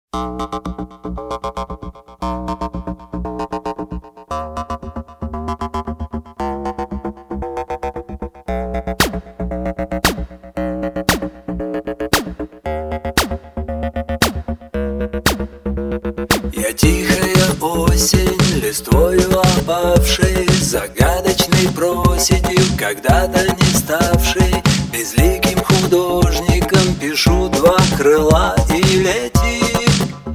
Я тихая осень, листвою опавшей, загадочной проседью, когда-то не ставшей безликим художником, пишу два крыла и летит.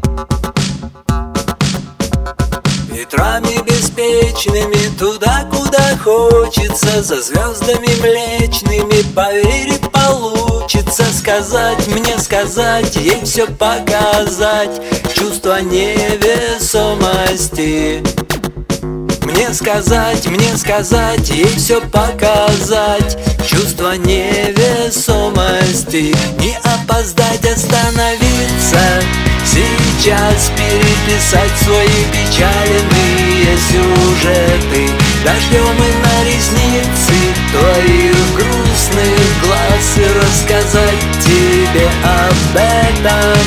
Ветрами беспечными туда, куда хочется, за звездами млечными, поверь, получится сказать, мне сказать, ей все показать, чувство невесомости. Мне сказать, ей все показать, чувство невесомости. Не опоздать, остановиться, сейчас переписать свои печальные сюжеты. Дождем и на ресницы твоих грустных глаз и рассказать тебе об этом.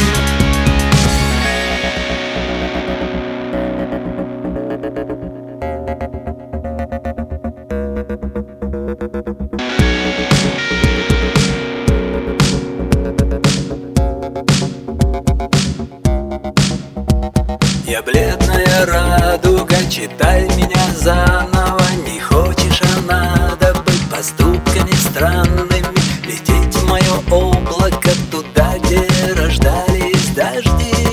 Я бледная радуга, читай меня заново. Не хочешь, а надо быть поступками странными, лететь в мое облако туда, где рождались дожди,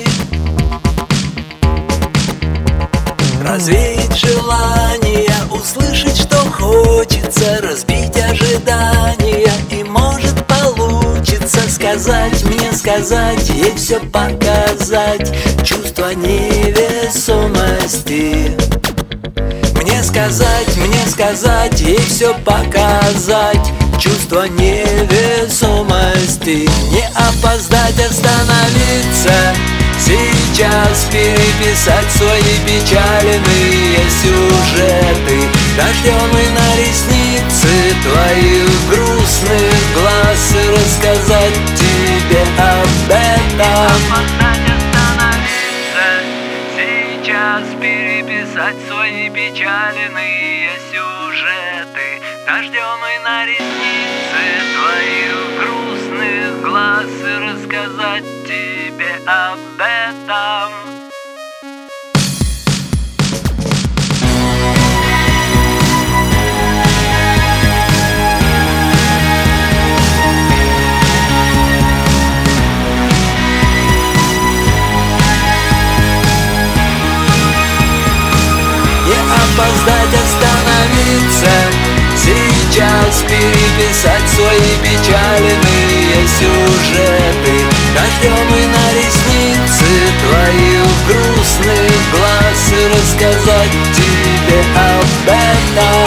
развеять желание, услышать, что хочется, разбить ожидания, и может получится сказать, мне сказать, ей все показать, чувство невесомости. Мне сказать, ей все показать, чувство невесомости. Не опоздать, остановиться, сейчас переписать свои печальные сюжеты. Дождем и на ресницы твоих грустных глаз и рассказать тебе об этом. Сейчас переписать свои печальные сюжеты. Дождем и на ресницы твоих грустных глаз и рассказать тебе об этом. Опоздать, остановиться, сейчас переписать свои печальные сюжеты. Дождем и на ресницы твоих грустных глаз и рассказать тебе об этом.